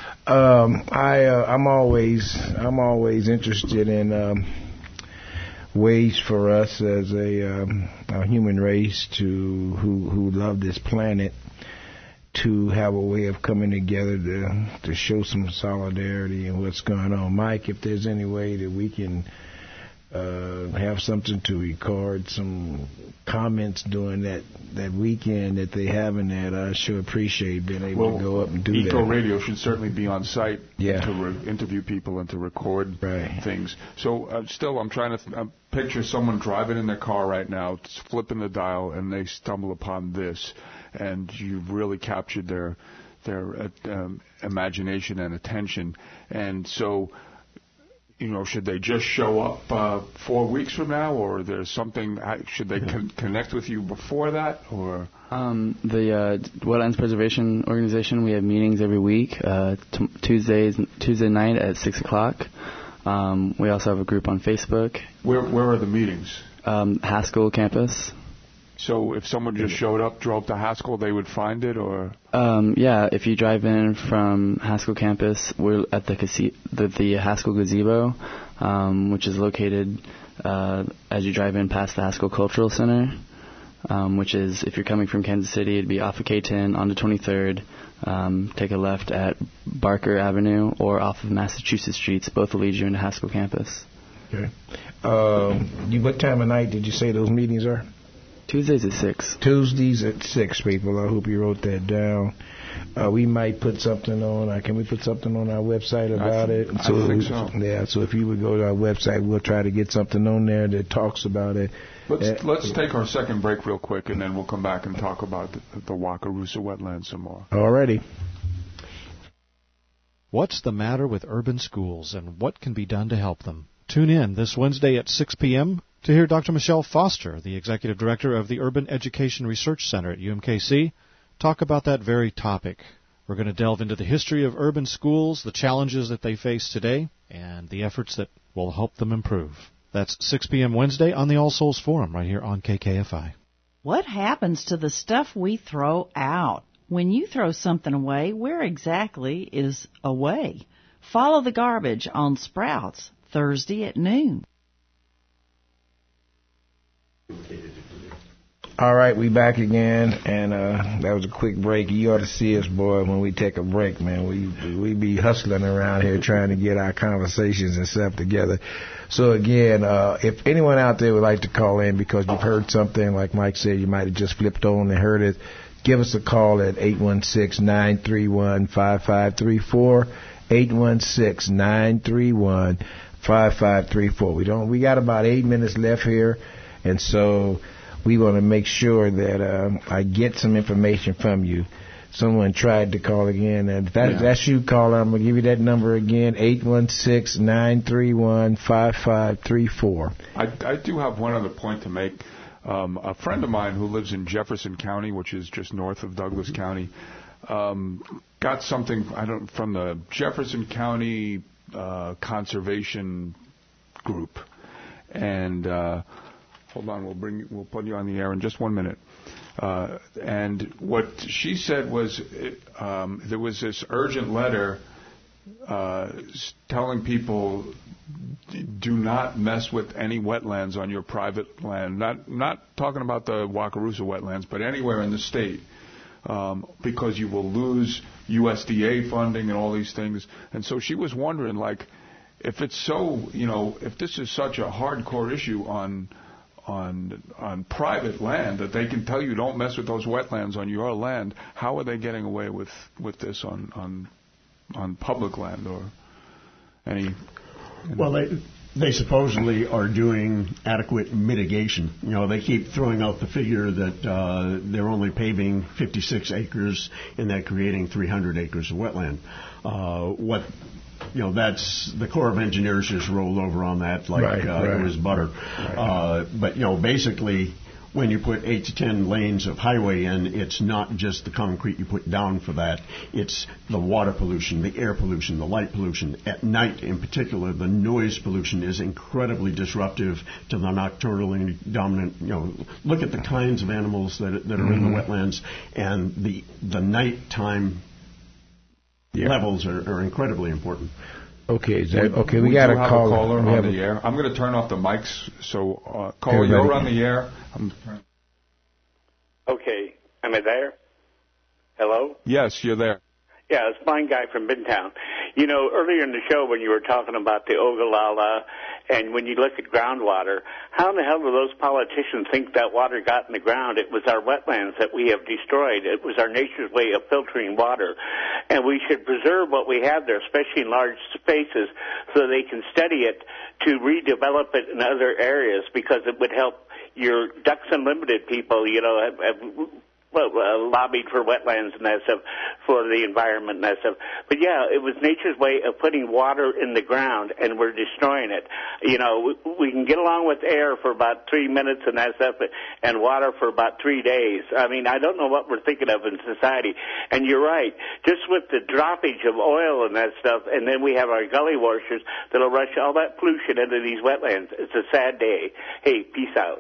I'm always interested in ways for us as a human race who love this planet to have a way of coming together to show some solidarity in what's going on. Mike, if there's any way that we can have something to record some comments during that weekend that they have in that, I sure appreciate being able to go up and do that. Eco Radio should certainly be on site to interview people and to record things. So I'm trying to picture someone driving in their car right now, flipping the dial, and they stumble upon this, and you've really captured their imagination and attention. And so, should they just show up 4 weeks from now, or there's something? Should they connect with you before that, or? The Wetlands Preservation Organization, we have meetings every week. Tuesday night at 6:00. We also have a group on Facebook. Where are the meetings? Haskell campus. So if someone just showed up, drove to Haskell, they would find it, or? Yeah, if you drive in from Haskell campus, we're at the Haskell gazebo, which is located as you drive in past the Haskell Cultural Center, which is, if you're coming from Kansas City, it'd be off of K10 onto 23rd, take a left at Barker Avenue, or off of Massachusetts Streets. Both will lead you into Haskell campus. Okay. What time of night did you say those meetings are? Tuesdays at 6. Tuesdays at 6, people. I hope you wrote that down. We might put something on. Can we put something on our website about it? I think so. Yeah. So if you would go to our website, we'll try to get something on there that talks about it. Let's take our second break real quick, and then we'll come back and talk about the Wakarusa wetlands some more. Alrighty. What's the matter with urban schools, and what can be done to help them? Tune in this Wednesday at 6 p.m. to hear Dr. Michelle Foster, the Executive Director of the Urban Education Research Center at UMKC, talk about that very topic. We're going to delve into the history of urban schools, the challenges that they face today, and the efforts that will help them improve. That's 6 p.m. Wednesday on the All Souls Forum right here on KKFI. What happens to the stuff we throw out? When you throw something away, where exactly is away? Follow the garbage on Sprouts, Thursday at noon. All right, we back again, and that was a quick break. You ought to see us, boy, when we take a break, man. We be hustling around here trying to get our conversations and stuff together. So again, if anyone out there would like to call in because you've heard something, like Mike said, you might have just flipped on and heard it, give us a call at 816-931-5534, 816-931-5534. We got about 8 minutes left here, and so we want to make sure that I get some information from you. Someone tried to call again, and if that's you, caller, I'm going to give you that number again, 816-931-5534. I do have one other point to make. A friend of mine who lives in Jefferson County, which is just north of Douglas County, got something from the Jefferson County Conservation Group, and hold on, we'll put you on the air in just 1 minute. And what she said was there was this urgent letter telling people, do not mess with any wetlands on your private land. Not talking about the Wakarusa wetlands, but anywhere in the state, because you will lose USDA funding and all these things. And so she was wondering, if it's so, if this is such a hardcore issue on private land that they can tell you don't mess with those wetlands on your land, how are they getting away with this on public land or any? Well, they supposedly are doing adequate mitigation. You know, they keep throwing out the figure that they're only paving 56 acres and they're creating 300 acres of wetland. That's the Corps of Engineers just rolled over on that like it was butter. Right. But basically, when you put 8 to 10 lanes of highway in, it's not just the concrete you put down for that. It's the water pollution, the air pollution, the light pollution. At night, in particular, the noise pollution is incredibly disruptive to the nocturnally dominant. Look at the kinds of animals that are in the wetlands, and the nighttime levels are incredibly important. Okay, we got a caller on the air. I'm going to turn off the mics, so caller, you're on the air. Okay, am I there? Hello? Yes, you're there. Yeah, it's Blind Guy from Midtown. Earlier in the show when you were talking about the Ogallala and when you look at groundwater, how in the hell do those politicians think that water got in the ground? It was our wetlands that we have destroyed. It was our nature's way of filtering water. And we should preserve what we have there, especially in large spaces, so they can study it to redevelop it in other areas, because it would help your Ducks Unlimited people, lobbied for wetlands and that stuff, for the environment and that stuff. But yeah, it was nature's way of putting water in the ground, and we're destroying it. We can get along with air for about 3 minutes and that stuff, and water for about 3 days. I mean, I don't know what we're thinking of in society. And you're right, just with the droppage of oil and that stuff, and then we have our gully washers that'll rush all that pollution into these wetlands. It's a sad day. Hey, peace out.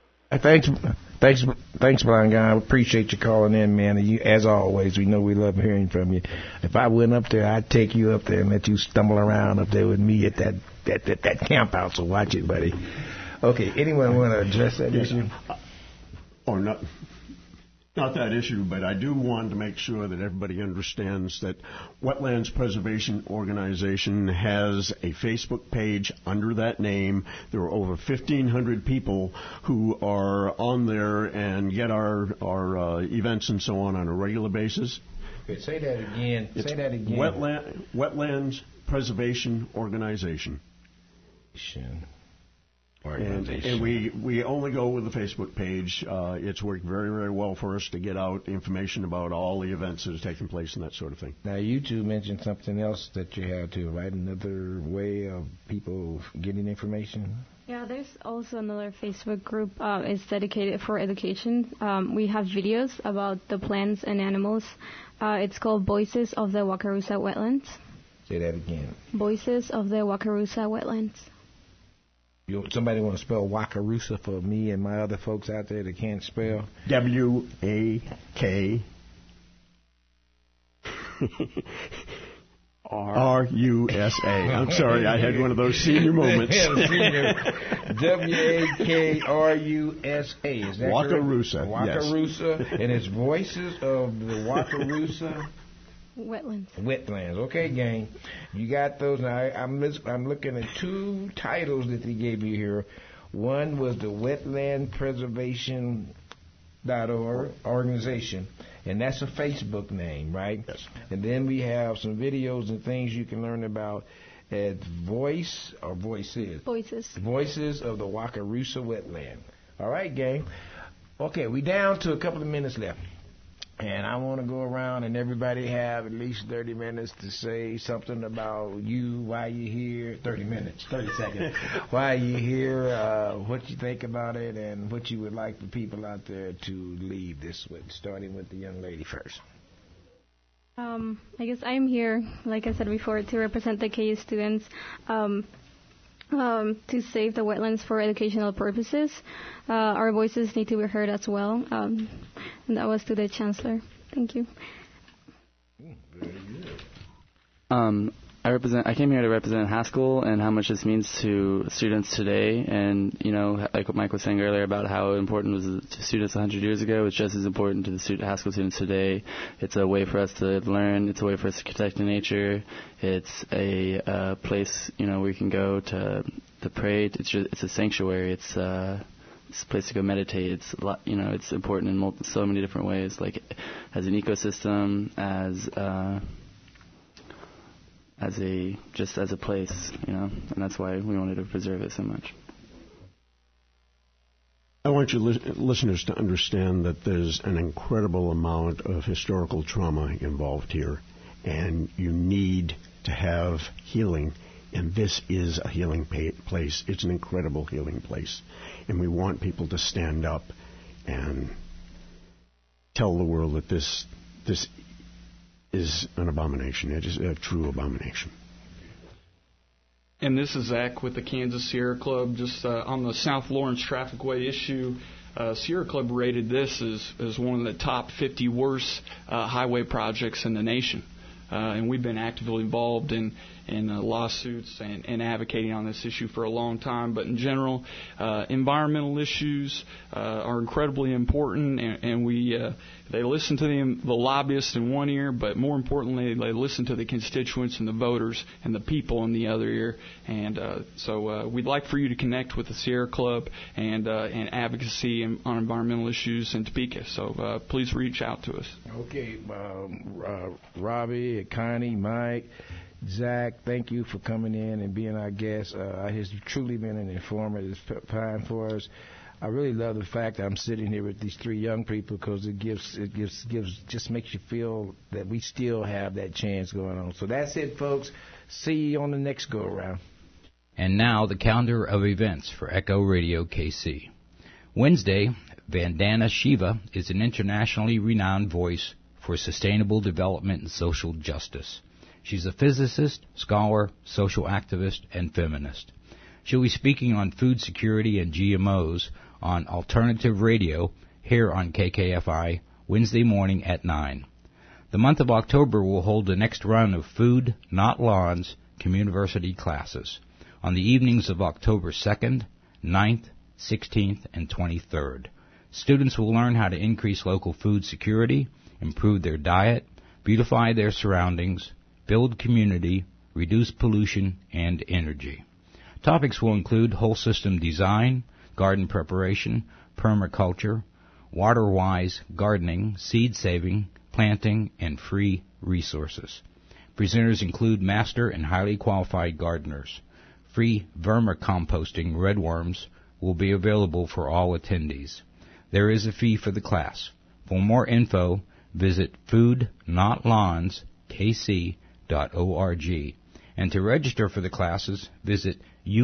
Thanks, Blind Guy. I appreciate you calling in, man. And you, as always, we know we love hearing from you. If I went up there, I'd take you up there and let you stumble around up there with me at that camp house. So watch it, buddy. Okay, anyone want to address that issue? Or not that issue, but I do want to make sure that everybody understands that Wetlands Preservation Organization has a Facebook page under that name. There are over 1,500 people who are on there and get our events and so on a regular basis. Okay, say that again. Wetlands Preservation Organization. And we only go with the Facebook page. It's worked very, very well for us to get out information about all the events that are taking place and that sort of thing. Now, you two mentioned something else that you have too, right? Another way of people getting information? Yeah, there's also another Facebook group. It's dedicated for education. We have videos about the plants and animals. It's called Voices of the Wakarusa Wetlands. Say that again. Voices of the Wakarusa Wetlands. Somebody want to spell Wakarusa for me and my other folks out there that can't spell? W-A-K R-U-S-A. I'm sorry, I had one of those senior moments. W-A-K-R-U-S-A. Is that Wakarusa. Wakarusa, yes. And it's Voices of the Wakarusa Wetlands. Okay, gang. You got those. Now, I'm looking at two titles that they gave you here. One was the Wetland Preservation.org organization, and that's a Facebook name, right? Yes. And then we have some videos and things you can learn about at Voices of the Wakarusa Wetland. All right, gang. Okay, we down to a couple of minutes left. And I want to go around and everybody have at least 30 minutes to say something about you, why you're here. 30 minutes, 30 seconds. Why you're here, what you think about it, and what you would like the people out there to leave this with, starting with the young lady first. I guess I'm here, like I said before, to represent the KU students. To save the wetlands for educational purposes. Our voices need to be heard as well. And that was to the Chancellor. Thank you. Very good. I came here to represent Haskell and how much this means to students today. And, like what Mike was saying earlier about how important it was to students 100 years ago, it's just as important to the Haskell students today. It's a way for us to learn. It's a way for us to protect the nature. It's a place, where we can go to pray. It's a sanctuary. It's a place to go meditate. It's it's important in so many different ways, like as an ecosystem, as as a place, and that's why we wanted to preserve it so much. I want you listeners to understand that there's an incredible amount of historical trauma involved here, and you need to have healing, and this is a healing place. It's an incredible healing place, and we want people to stand up and tell the world that this is an abomination. It is a true abomination. And this is Zach with the Kansas Sierra Club. Just on the South Lawrence Trafficway issue, Sierra Club rated this as one of the top 50 worst highway projects in the nation. And we've been actively involved in lawsuits and advocating on this issue for a long time. But in general, environmental issues are incredibly important, and they listen to the lobbyists in one ear, but more importantly, they listen to the constituents and the voters and the people in the other ear. And so we'd like for you to connect with the Sierra Club and advocacy on environmental issues in Topeka. So please reach out to us. Okay, Robbie, Connie, Mike, Zach, thank you for coming in and being our guest. It has truly been an informative time for us. I really love the fact that I'm sitting here with these three young people, because it just makes you feel that we still have that chance going on. So that's it, folks. See you on the next go around. And now the calendar of events for Echo Radio KC. Wednesday, Vandana Shiva is an internationally renowned voice for sustainable development and social justice. She's a physicist, scholar, social activist, and feminist. She'll be speaking on food security and GMOs on Alternative Radio here on KKFI Wednesday morning at 9. The month of October will hold the next run of Food, Not Lawns Communiversity classes on the evenings of October 2nd, 9th, 16th, and 23rd. Students will learn how to increase local food security, improve their diet, beautify their surroundings, build community, reduce pollution, and energy. Topics will include whole system design, garden preparation, permaculture, water-wise gardening, seed saving, planting, and free resources. Presenters include master and highly qualified gardeners. Free vermicomposting redworms will be available for all attendees. There is a fee for the class. For more info, visit foodnotlawns.kc.org. And to register for the classes, visit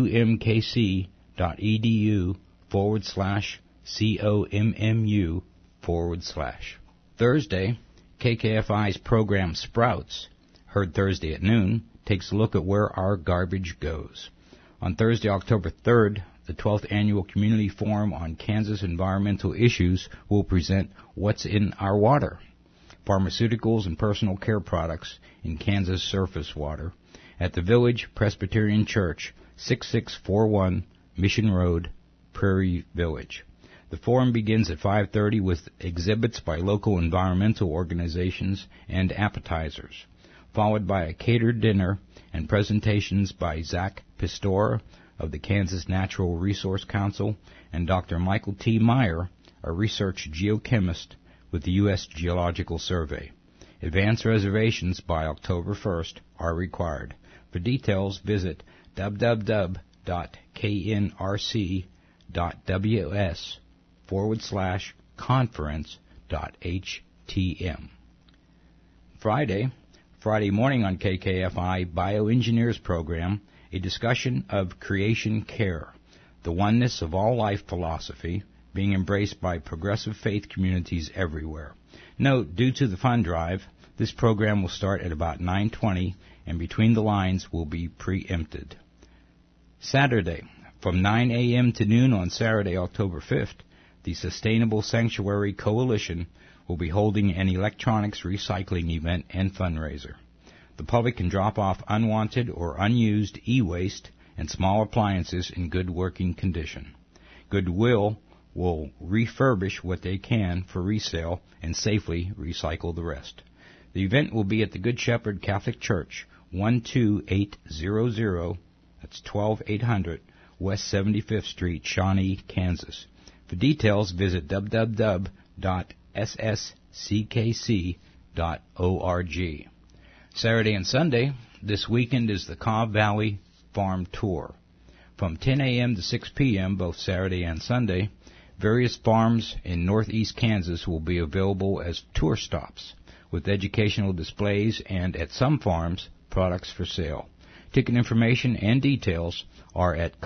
umkc.edu/COMMU/. Thursday, KKFI's program Sprouts, heard Thursday at noon, takes a look at where our garbage goes. On Thursday, October 3rd, the 12th Annual Community Forum on Kansas Environmental Issues will present What's in Our Water? Pharmaceuticals and Personal Care Products in Kansas Surface Water at the Village Presbyterian Church, 6641 Mission Road, Prairie Village. The forum begins at 5:30 with exhibits by local environmental organizations and appetizers, followed by a catered dinner and presentations by Zach Pistora of the Kansas Natural Resource Council and Dr. Michael T. Meyer, a research geochemist with the U.S. Geological Survey. Advance reservations by October 1st are required. For details, visit www.knrc.ws/conference.htm. Friday morning on KKFI Bioengineers Program, a discussion of creation care, the oneness of all life philosophy being embraced by progressive faith communities everywhere. Note, due to the fund drive, this program will start at about 9:20 and between the lines will be preempted. Saturday, from 9 a.m. to noon on Saturday, October 5th, the Sustainable Sanctuary Coalition will be holding an electronics recycling event and fundraiser. The public can drop off unwanted or unused e-waste and small appliances in good working condition. Goodwill will refurbish what they can for resale and safely recycle the rest. The event will be at the Good Shepherd Catholic Church, 12800, that's 12800 West 75th Street, Shawnee, Kansas. For details, visit www.sskc.org. Saturday and Sunday, this weekend is the Cobb Valley Farm Tour. From 10 a.m. to 6 p.m., both Saturday and Sunday, various farms in northeast Kansas will be available as tour stops, with educational displays and, at some farms, products for sale. Ticket information and details are at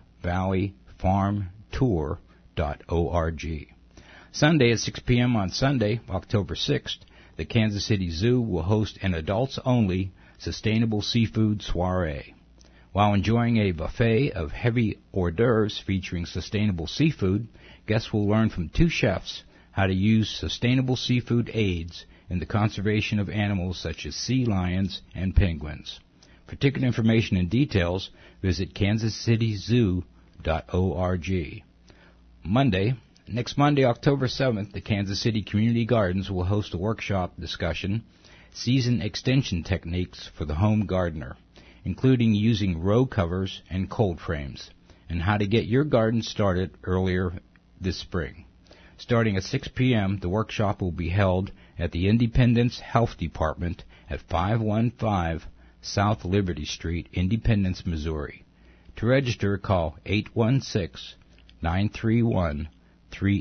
cawvalleyfarmtour.org. Sunday at 6 p.m. on Sunday, October 6th, the Kansas City Zoo will host an adults-only sustainable seafood soiree. While enjoying a buffet of heavy hors d'oeuvres featuring sustainable seafood, guests will learn from 2 chefs how to use sustainable seafood aids in the conservation of animals such as sea lions and penguins. For ticket information and details, visit kansascityzoo.org. Next Monday, October 7th, the Kansas City Community Gardens will host a workshop discussion, Season Extension Techniques for the Home Gardener, including using row covers and cold frames, and how to get your garden started earlier this spring. Starting at 6 p.m., the workshop will be held at the Independence Health Department at 515 South Liberty Street, Independence, Missouri. To register, call 816-931-3888.